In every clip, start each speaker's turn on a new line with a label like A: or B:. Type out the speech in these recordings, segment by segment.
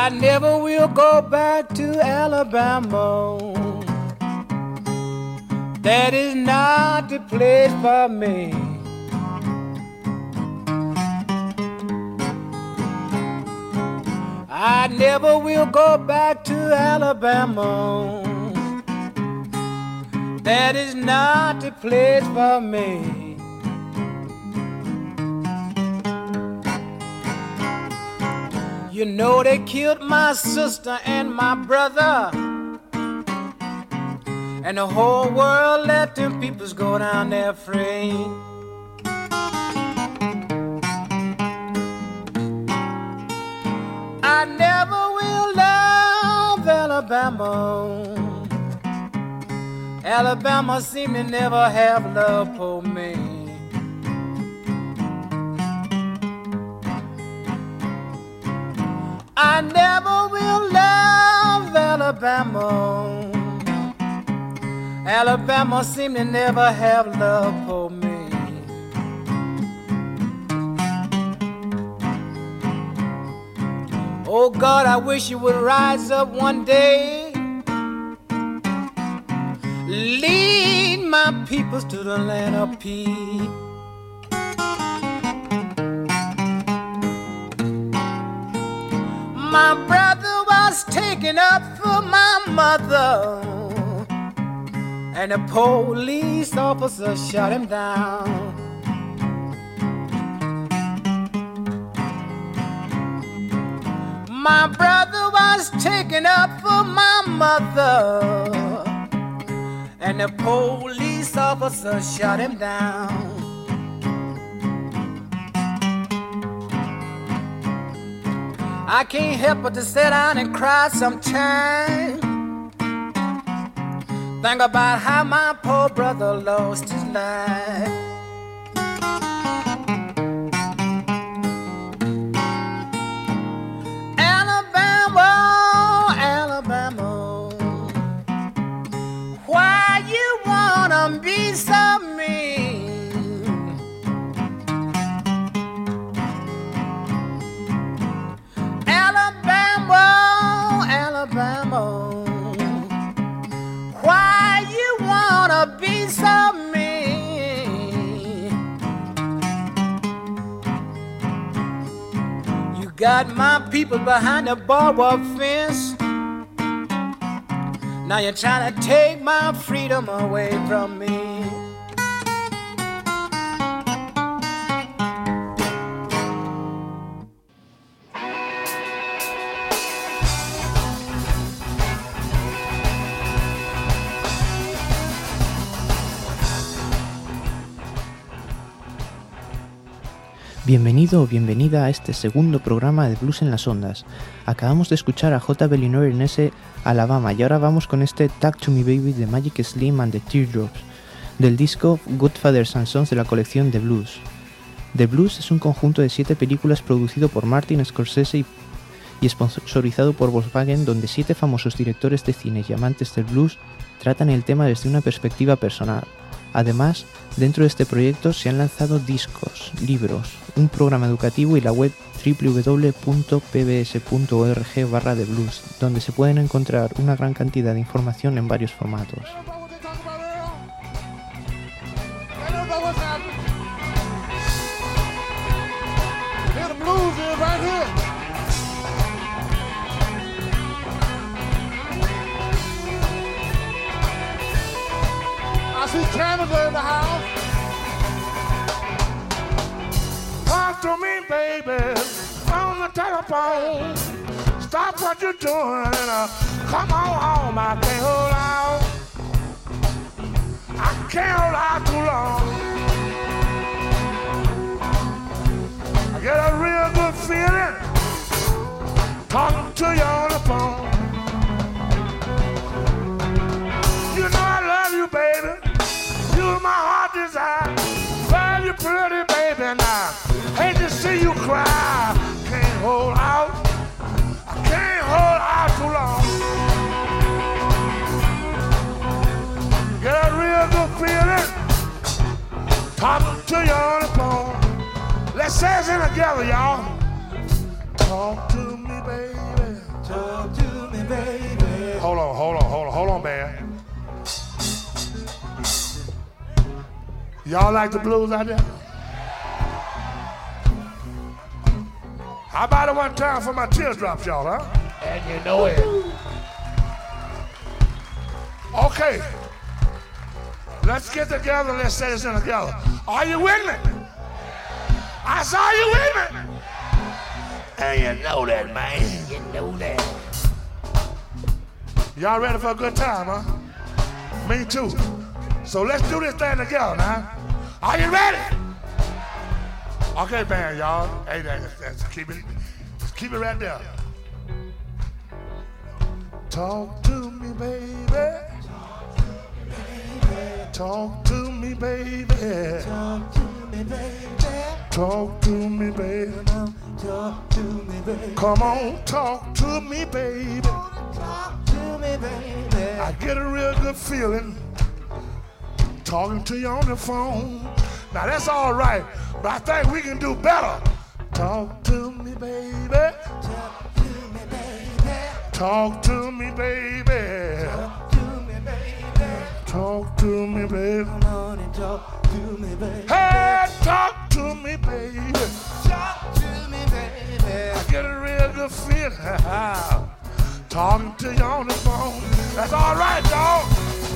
A: I never will go back to Alabama. That is not the place for me. I never will go back to Alabama. That is not the place for me. You know they killed my sister and my brother, and the whole world let them peoples go down there free. I never will love Alabama. Alabama seem to never have love for me. I never will love Alabama. Alabama seem to never have love for me. Oh God, I wish you would rise up one day, lead my peoples to the land of peace. My brother was taken up for my mother, and the police officer shot him down. My brother was taken up for my mother, and the police officer shot him down. I can't help but to sit down and cry sometime. Think about how my poor brother lost his life. Alabama, Alabama, why you wanna be so mean? Alabama, Alabama, why you wanna be so mean? You got my people behind the barbed wire fence. Now you're trying to take my freedom away from me.
B: Bienvenido o bienvenida a este segundo programa de Blues en las Ondas. Acabamos de escuchar a J. Bellinore en ese Alabama y ahora vamos con este Talk to Me Baby de Magic Slim and the Teardrops, del disco Godfathers and Sons de la colección The Blues. The Blues es un conjunto de 7 películas producido por Martin Scorsese y sponsorizado por Volkswagen, donde 7 famosos directores de cine y amantes del blues tratan el tema desde una perspectiva personal. Además, dentro de este proyecto se han lanzado discos, libros, un programa educativo y la web www.pbs.org/theblues, donde se pueden encontrar una gran cantidad de información en varios formatos.
C: Canada in the house. Talk to me, baby, on the telephone. Stop what you're doing and come on home. I can't hold out. I can't hold out too long. I get a real good feeling talking to you on the phone. You know I love you, baby. You my heart desire. Well, you pretty baby now. Hate to see you cry. Can't hold out. I can't hold out too long. Get a real good feeling talking to you on the phone. Let's say it together, y'all. Talk to me, baby.
A: baby.
C: Hold on, man. Y'all like the blues out there? How about it one time for my teardrops, y'all, huh? And you know it. Okay. Let's get together. Let's say this in together. Are you with me? I saw you with me. And you know that, man. You know that. Y'all ready for a good time, huh? Me too. So let's do this thing together now. Are you ready? Okay, band, y'all. Hey, let's keep it right there. Talk to me, baby. Talk to me, baby.
A: Talk to me, baby.
C: Talk to me, baby.
A: Talk to me, baby.
C: Come on, talk to me, baby.
A: Talk to me, baby.
C: I get a real good feeling talking to you on the phone. Now that's all right, but I think we can do better. Talk to me, baby.
A: Talk to me, baby.
C: Talk to me, baby.
A: Talk to me, baby.
C: Talk to me, baby.
A: Come on and talk to me, baby.
C: Hey, talk to me, baby.
A: Talk to me, baby.
C: I get a real good feeling talking to you on the phone. That's all right, dog.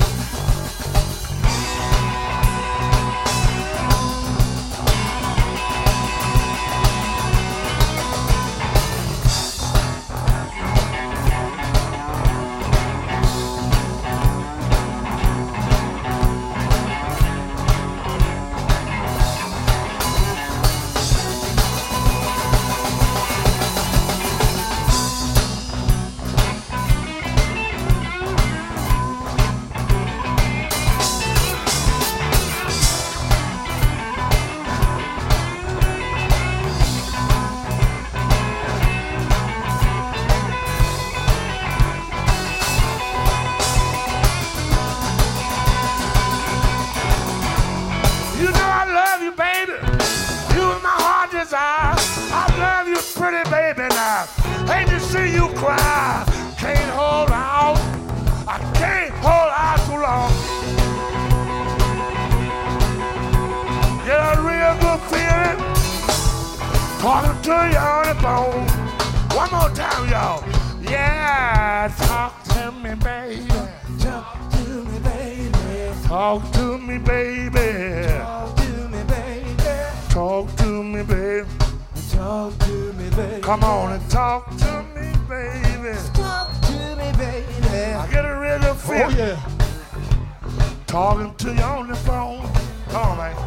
C: Talking to you on the phone. One more time, y'all. Yeah, talk to me, baby.
A: Talk to me, baby.
C: Talk to me, baby.
A: Talk to me, baby.
C: Talk to me, baby.
A: Talk to me, baby.
C: Come on and talk to me, baby.
A: Talk to me, baby.
C: I get a real good feeling.
A: Oh, yeah.
C: Talking to you on the phone. Come on, man.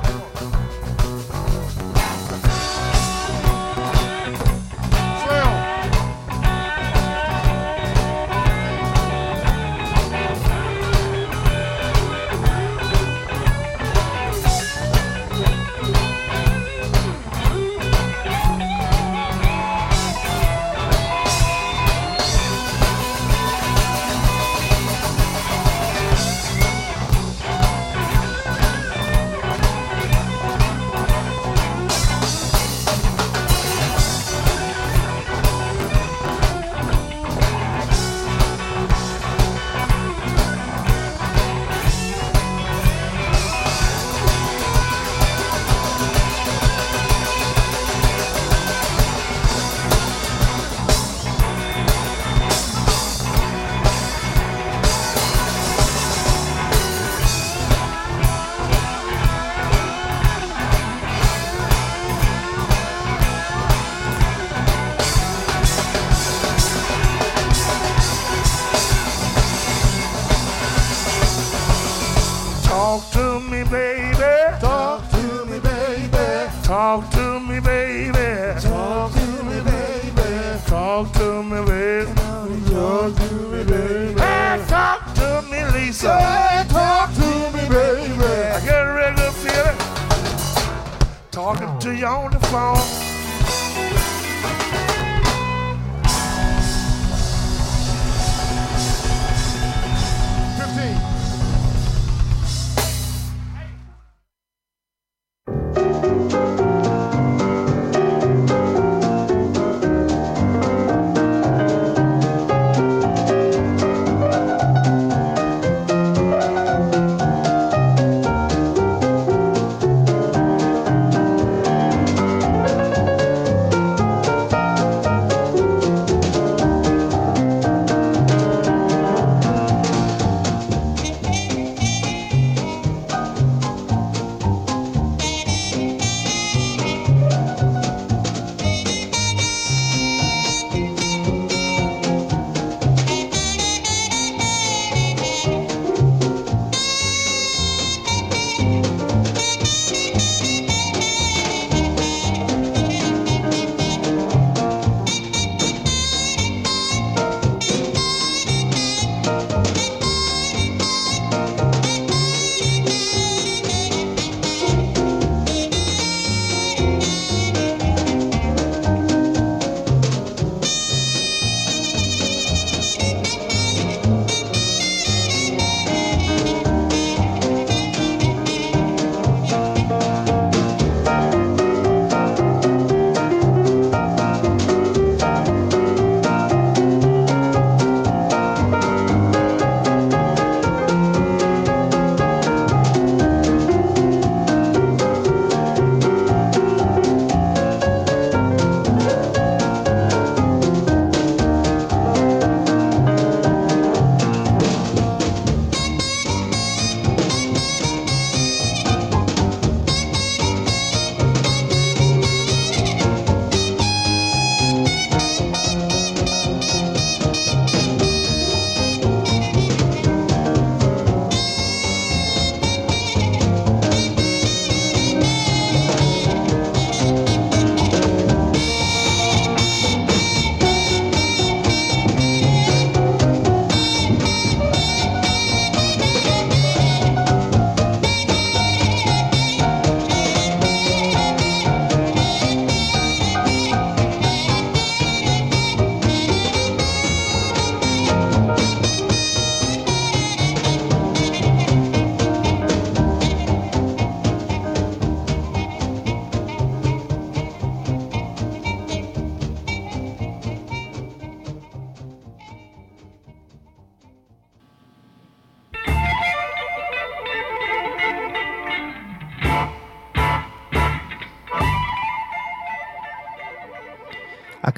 C: Talk to me, baby.
A: Talk to me, baby.
C: Talk to me, baby.
A: Talk to me, baby.
C: Talk to me, baby.
A: Talk to me, baby.
C: Hey, talk to me, Lisa.
A: Hey, talk to me, baby.
C: I get a real good feeling talking to you on the phone.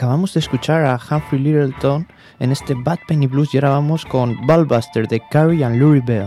B: Acabamos de escuchar a Humphrey Lyttelton en este Bad Penny Blues y ahora vamos con Ballbuster de Carrie and Lurie Bell.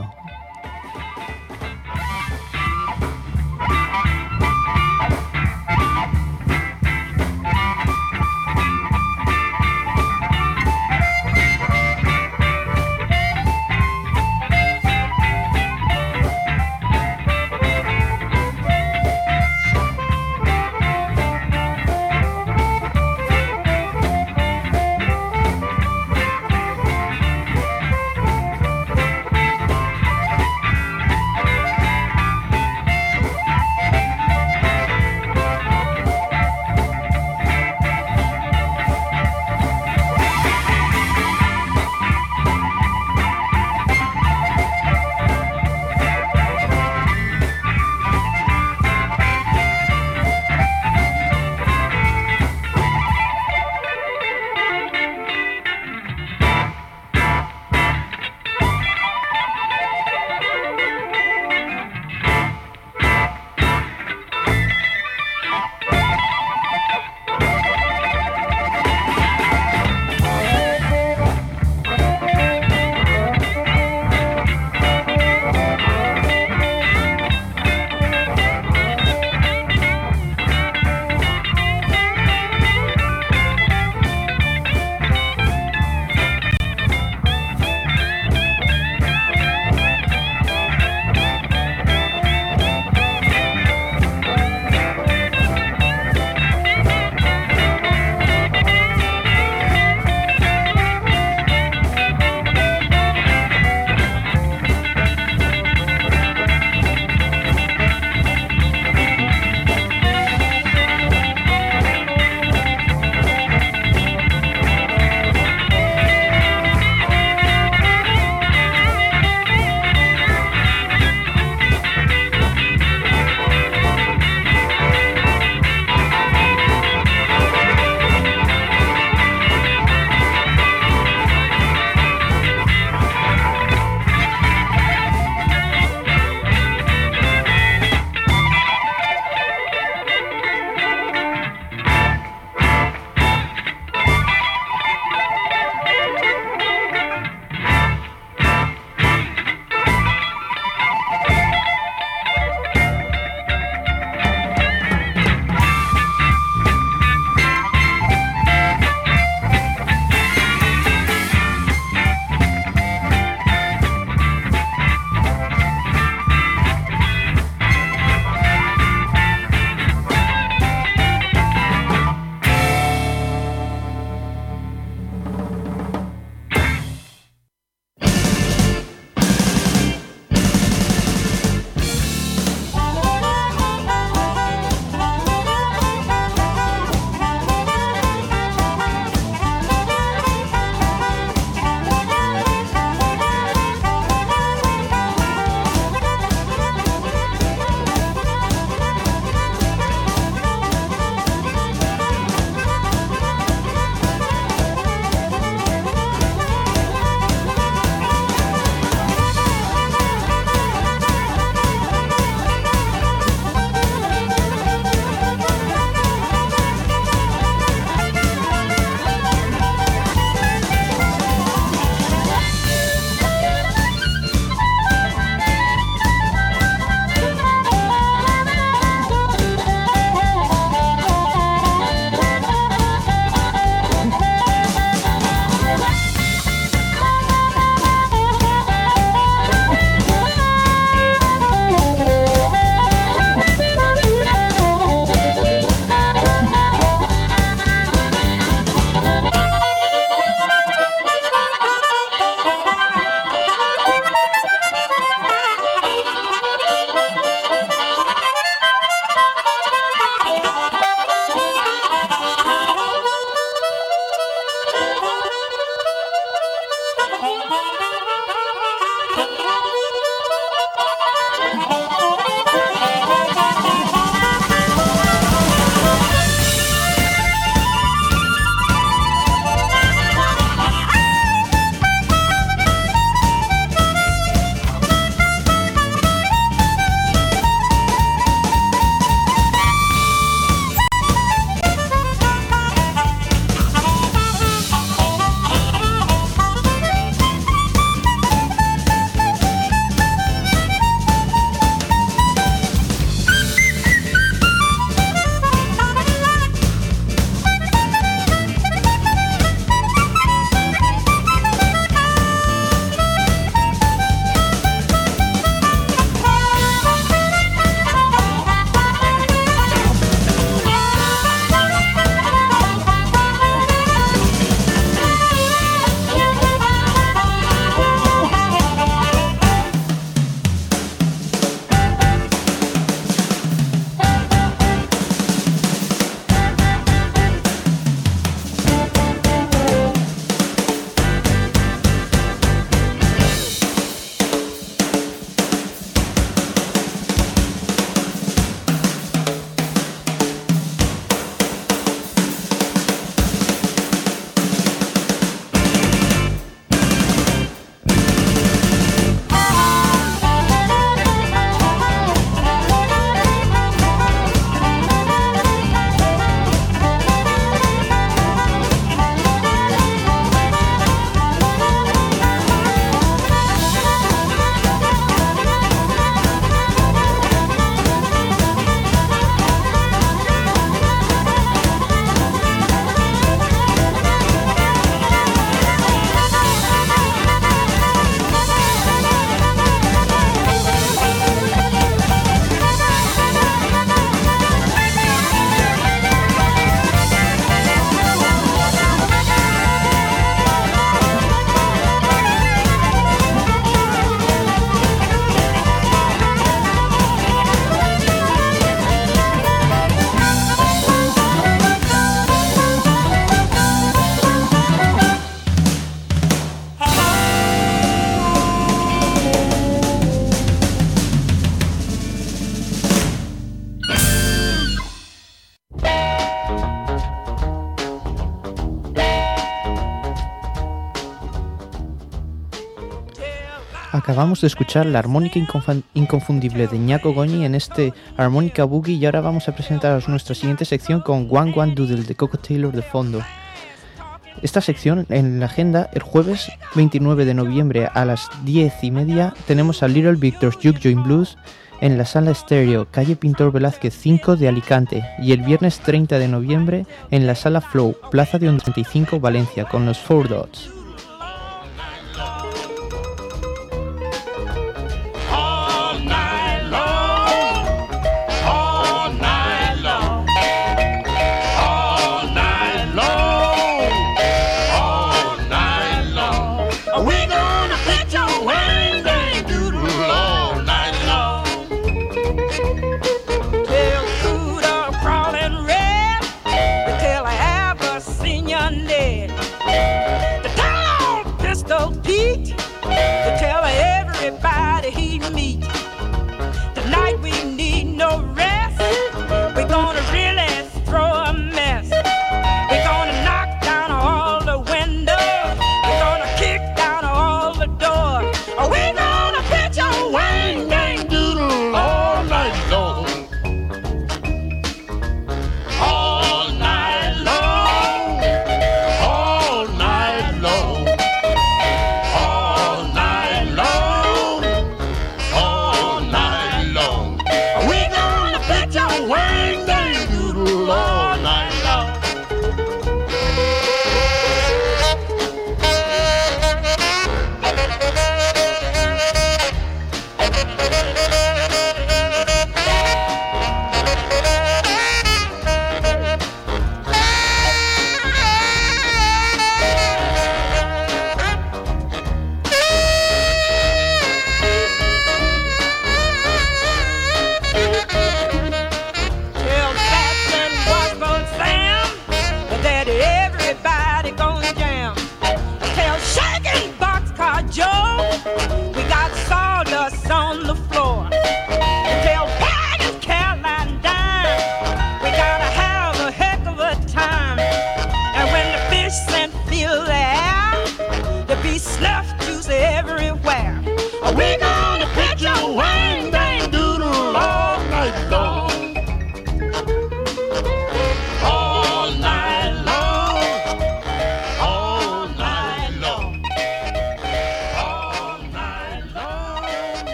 B: Acabamos de escuchar la armónica inconfundible de Ñaco Goñi en este Armónica Boogie y ahora vamos a presentaros nuestra siguiente sección con One One Doodle de Coco Taylor de fondo. Esta sección en la agenda, el jueves 29 de noviembre a las 10:30 tenemos a Little Victor's Juke Joint Blues en la Sala Estéreo, calle Pintor Velázquez 5 de Alicante, y el viernes 30 de noviembre en la Sala Flow, Plaza de 35 Valencia, con los Four Dots.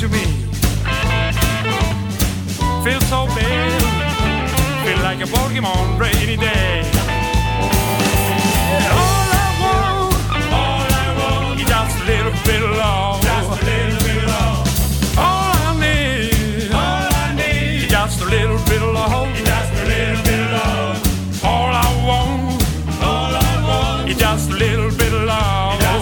D: to me. Feel so bad, feel like a ballgame on rainy day. All I want is just a little bit of love. Just a little bit of love. All I need is just a little bit of love. Just a little bit of love. All I want is just a little bit of love.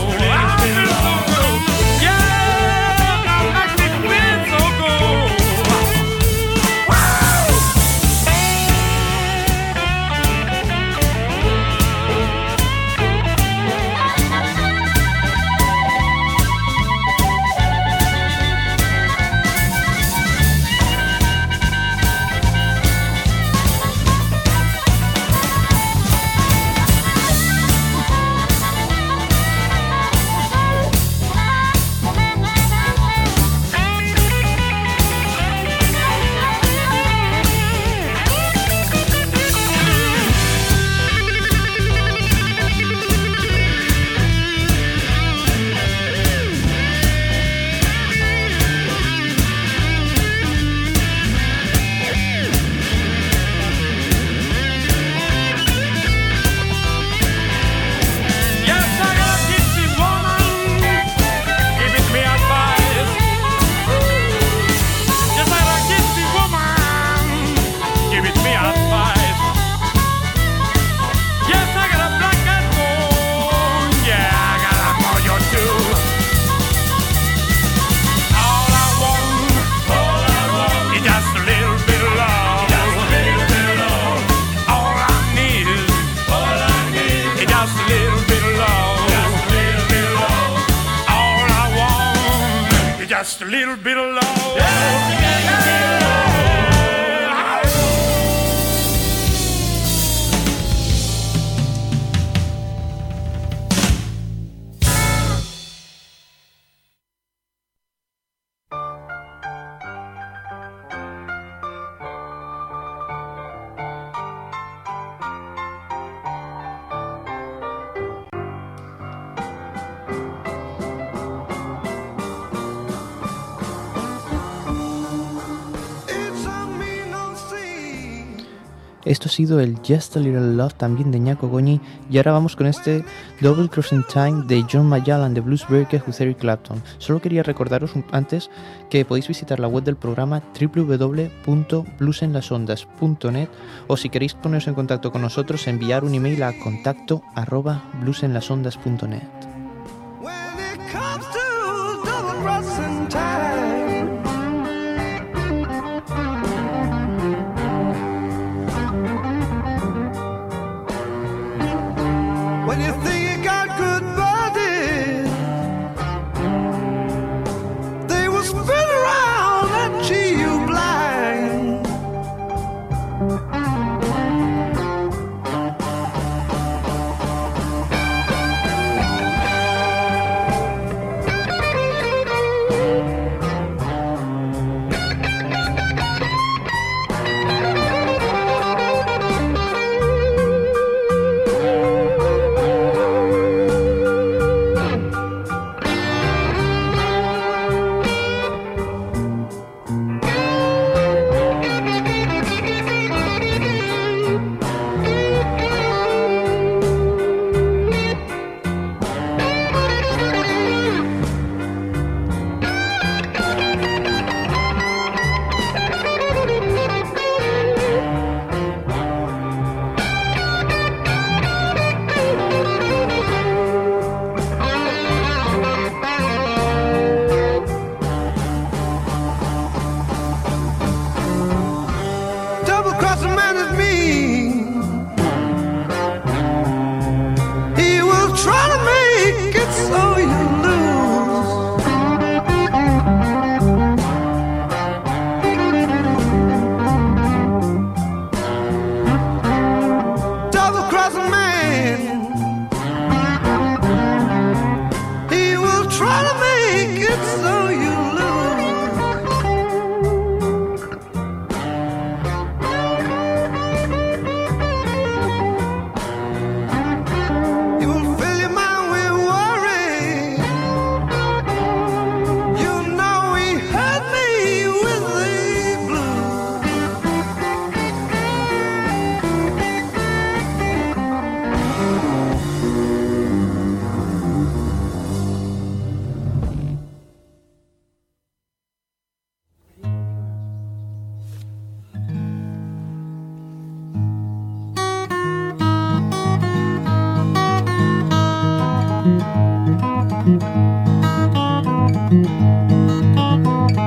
D: Just a little bit of love.
B: Esto ha sido el Just a Little Love también de Ñako Goñi, y ahora vamos con este Double Crossing Time de John Mayall and the Blues Breakers with Eric Clapton. Solo quería recordaros antes que podéis visitar la web del programa www.bluesenlasondas.net, o si queréis poneros en contacto con nosotros, enviar un email a contacto@bluesenlasondas.net.
E: When you think you got good buddies, they will spin around and cheat you blind.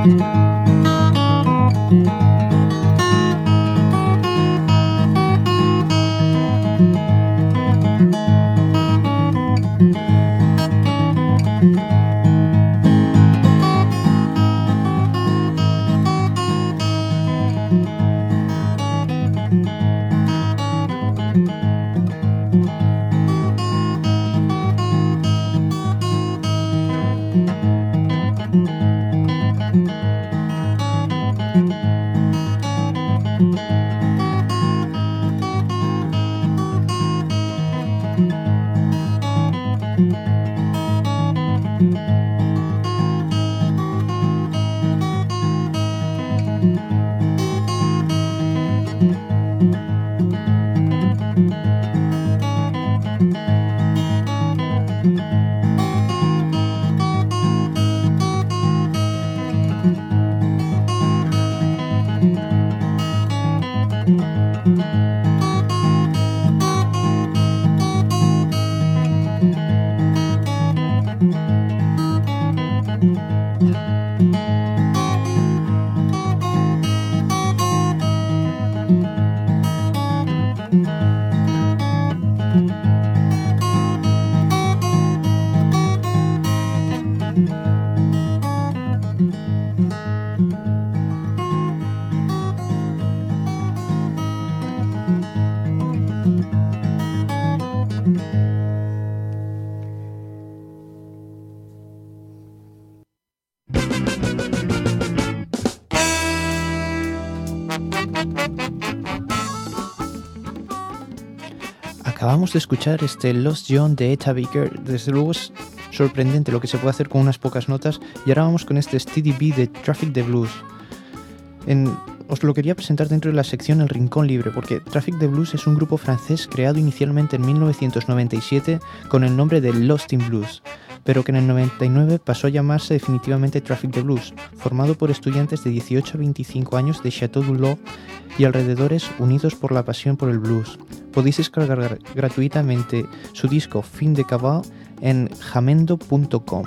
B: Acabamos de escuchar este Lost John de Etta Baker. Desde luego es sorprendente lo que se puede hacer con unas pocas notas. Y ahora vamos con este Steady B de Traffic the Blues. Os lo quería presentar dentro de la sección El Rincón Libre, porque Traffic the Blues es un grupo francés creado inicialmente en 1997 con el nombre de Lost in Blues, pero que en el 99 pasó a llamarse definitivamente Traffic the Blues, formado por estudiantes de 18 a 25 años de Château du Lot y alrededores unidos por la pasión por el blues. Podéis descargar gratuitamente su disco Fin de Cabal en jamendo.com.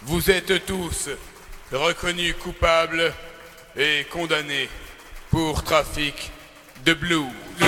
F: vous êtes tous reconnus coupables et condamnés pour trafic de blues.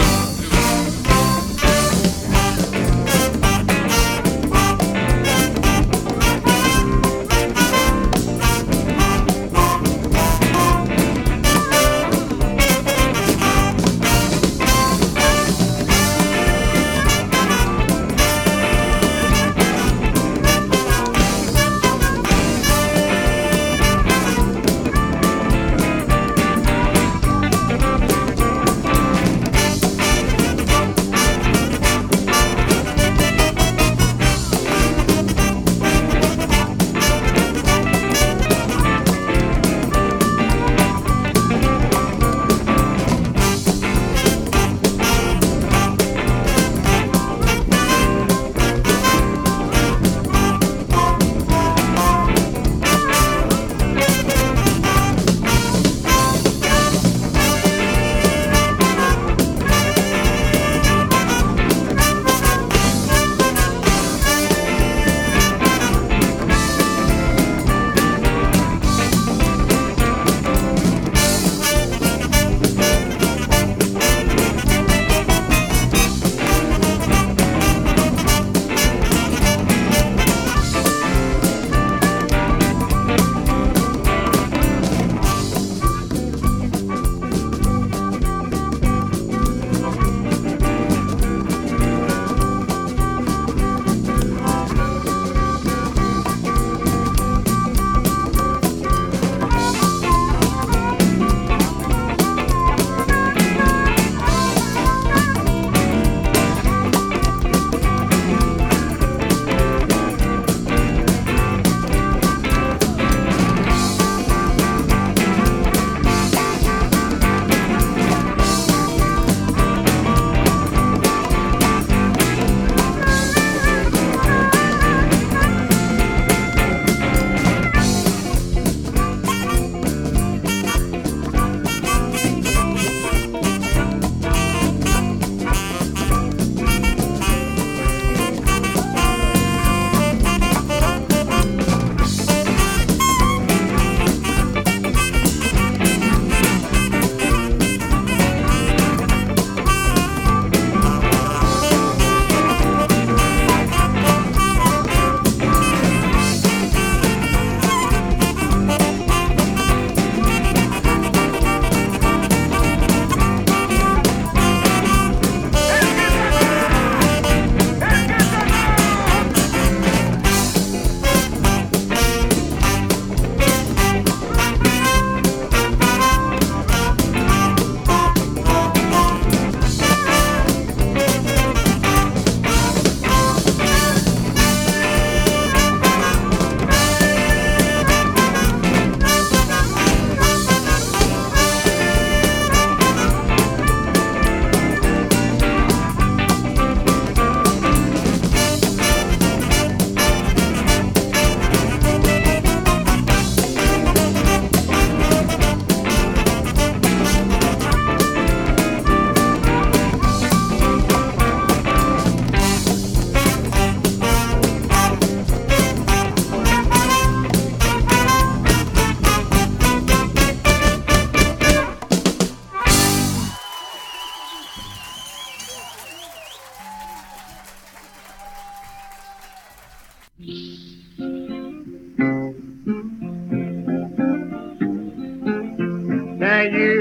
G: Now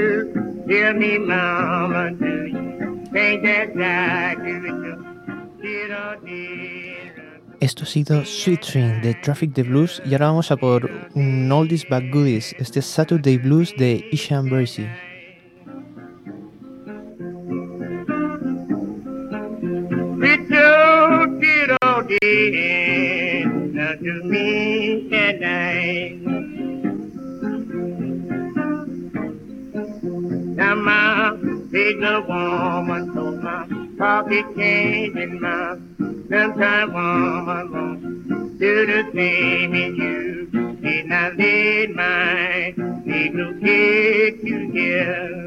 G: you hear me, mama, do you think that I do it little dear?
B: Esto ha sido Sweet Dream de Traffic the Blues y ahora vamos a por un Oldies But Goodies, este es Saturday Blues de Isha Ambrosy.
G: Little dear, now to me tonight. Now my big little woman told my pocket change in my sometime woman won't do the same as you. And I laid my little kid to here.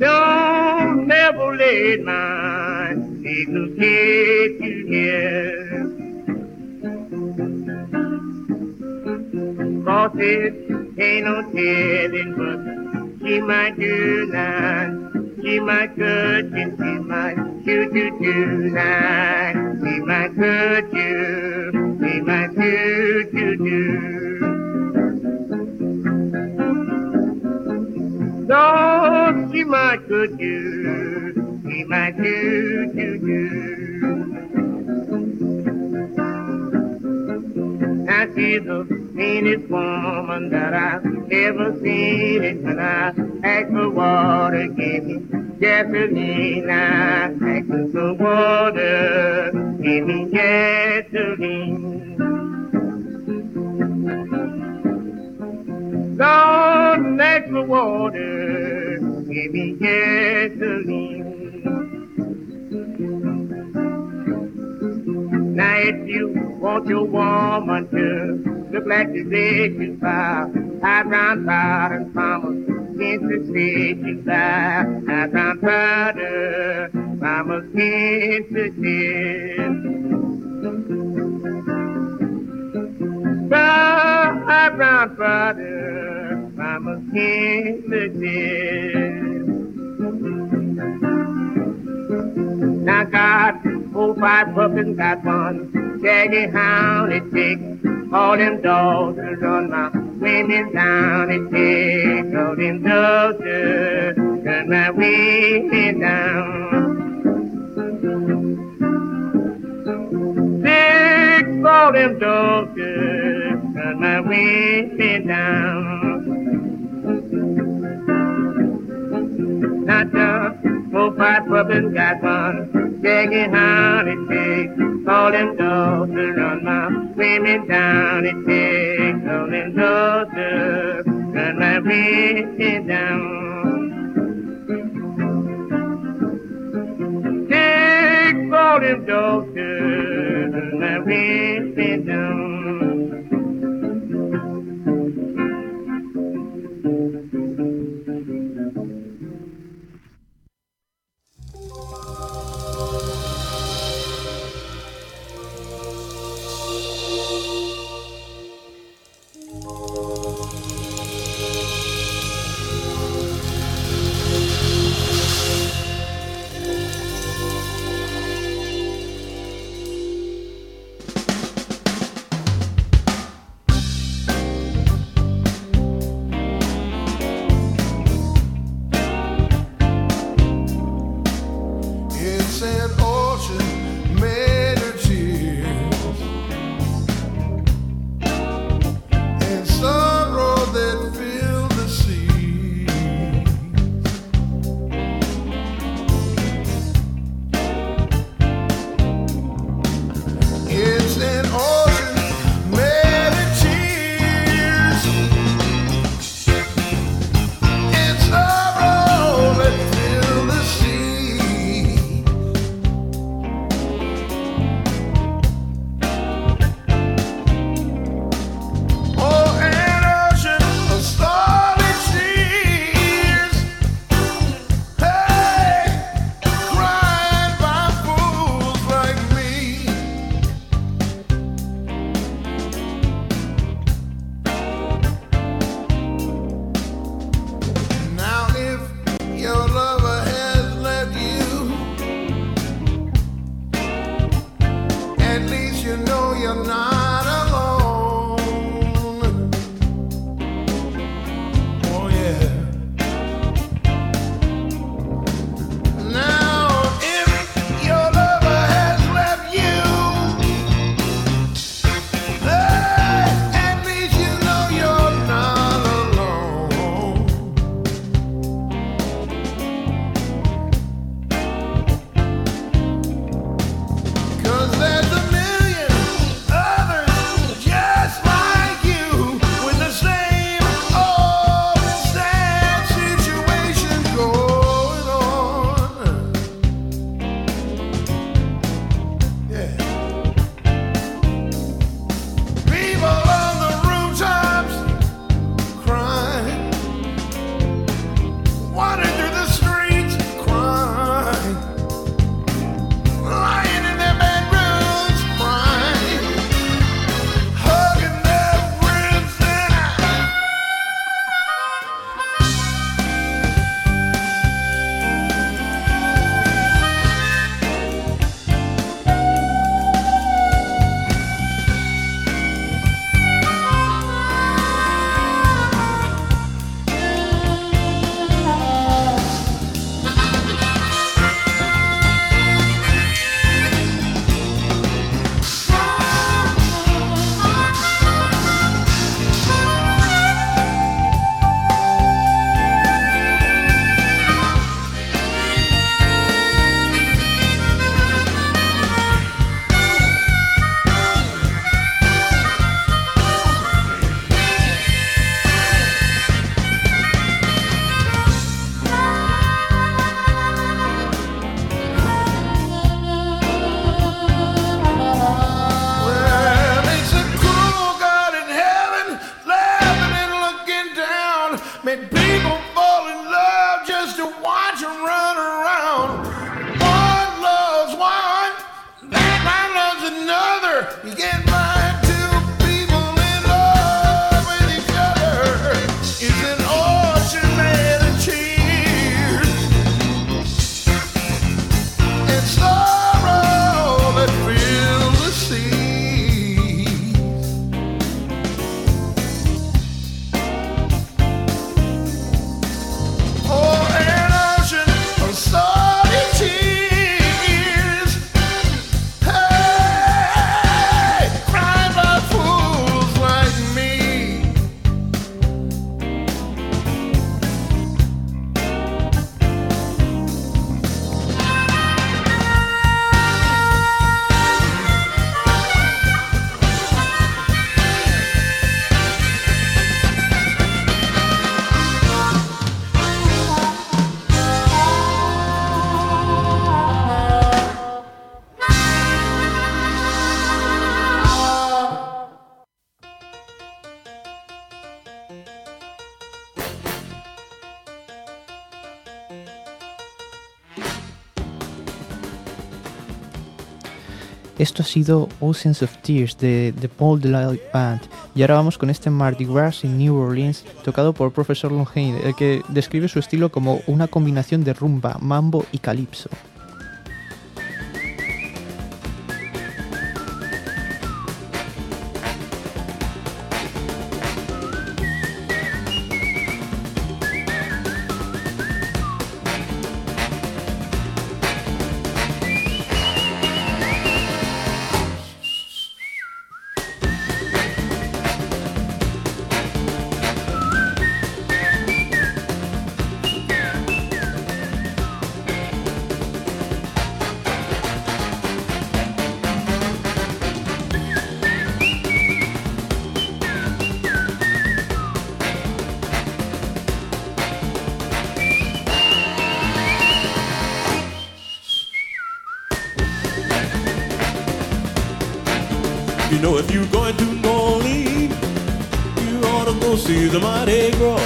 G: Don't never let my little kid to here. horses, ain't no telling but she might do nine. She might cook and she might do nine. She might cook you, she might do. No, she might cook you, she might do. Now she's the meanest woman that I've ever seen. And when I ask for water, give me gasoline. I ask for water, give me gasoline. Don't ask for water, give me gasoline. Now if you want your woman to look like the red you file, high brown powder and farmers against the state you fly. High brown powder, farmers against the state. High brown powder, farmers against the state. Now God, 4-5 puppies got one shaggy hound. It takes all them dogs to run my women down. It takes all them dogs to run my women down. Takes all them dogs to run my women down. Now just 4-5 puppies got one shaggy hound. It takes all them dogs to run my women down. It takes all them dogs to run my women down. Takes all them dogs to run my women down.
B: Esto ha sido Oceans of Tears de The Paul Delisle Band, y ahora vamos con este Mardi Gras en New Orleans, tocado por Professor Longhain, el que describe su estilo como una combinación de rumba, mambo y calipso.
H: You know, if you're going to New Orleans, you ought to go see the Mardi Gras.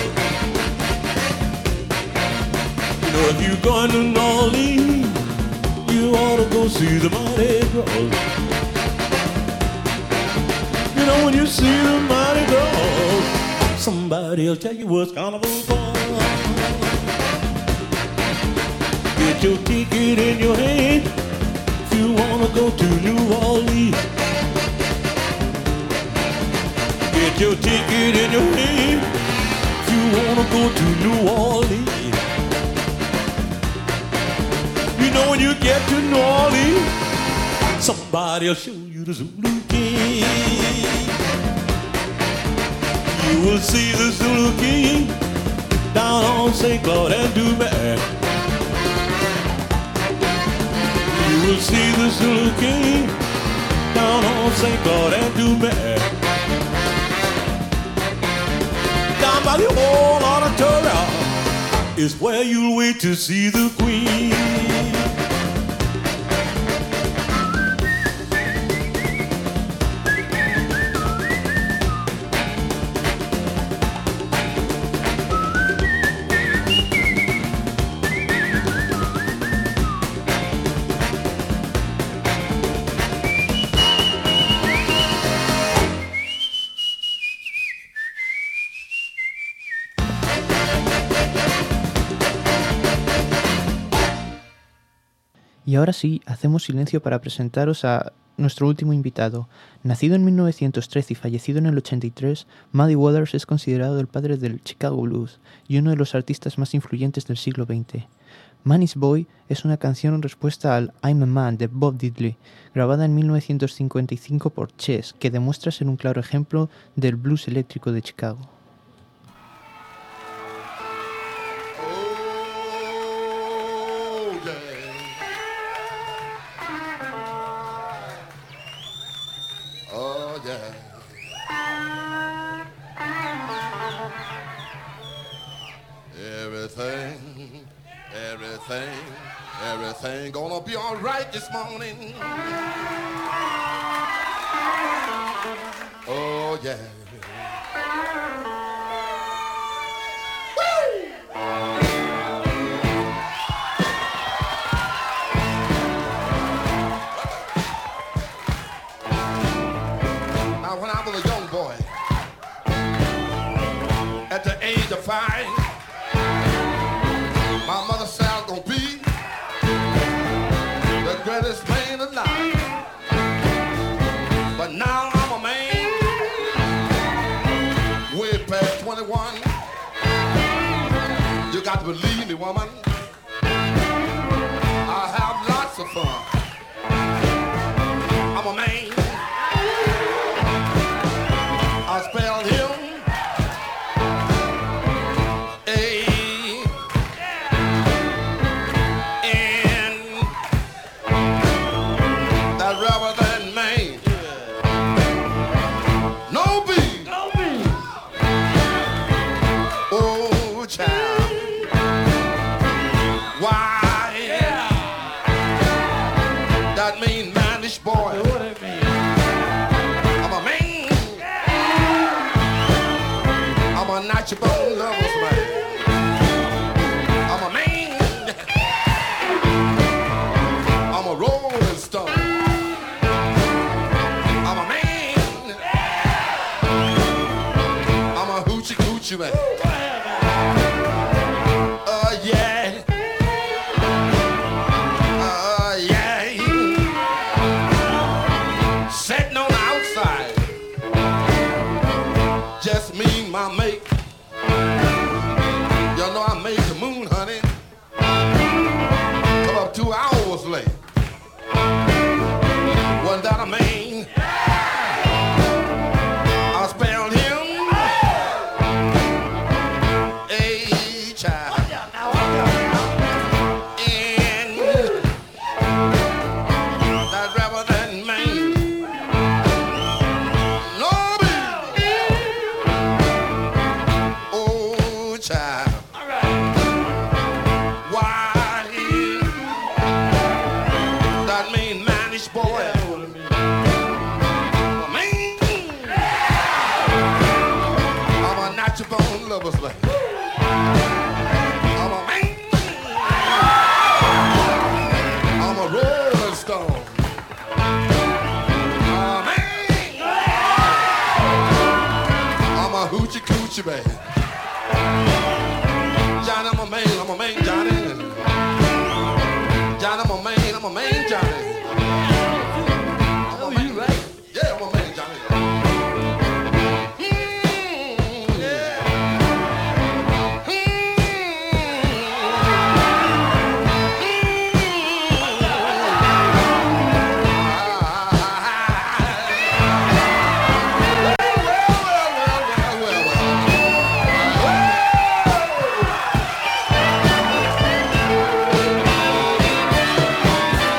H: You know, if you're going to New Orleans, you ought to go see the Mardi Gras. You know, when you see the Mardi Gras, somebody'll tell you what's carnival for. Get your ticket in your hand if you wanna go to New Orleans. Get your ticket in your hand if you wanna go to New Orleans. You know, when you get to New Orleans, somebody'll show you the Zulu King. You will see the Zulu King down on St. Claude and Dumas. You will see the Zulu King down on St. Claude and Dumas. Down by the old auditorium is where you'll wait to see the Queen.
B: Y ahora sí, hacemos silencio para presentaros a nuestro último invitado. Nacido en 1913 y fallecido en el 83, Muddy Waters es considerado el padre del Chicago Blues y uno de los artistas más influyentes del siglo XX. Manny's Boy es una canción en respuesta al I'm a Man de Bob Diddley, grabada en 1955 por Chess, que demuestra ser un claro ejemplo del blues eléctrico de Chicago.
I: Everything gonna be all right this morning. Oh yeah. Woo! Now when I was a young boy, at the age of 5, my mother said I was gonna be the greatest man alive. But now I'm a man, way past 21. You got to believe me, woman, I have lots of fun. I'm a man, I spelled him coochie man. Yeah. Yeah. Sitting on the outside. Just me and my mate. You know I made the moon, honey. Come up 2 hours late. Wasn't that a man? I spelled him A-child. And that rather than man. No, baby. Oh, child. Why that mean manish boy? I'm a natural born lover's man. I'm a man. I'm a rolling stone. I'm a man. I'm a hoochie coochie man. Johnny, I'm a man, Johnny. Johnny, I'm a man,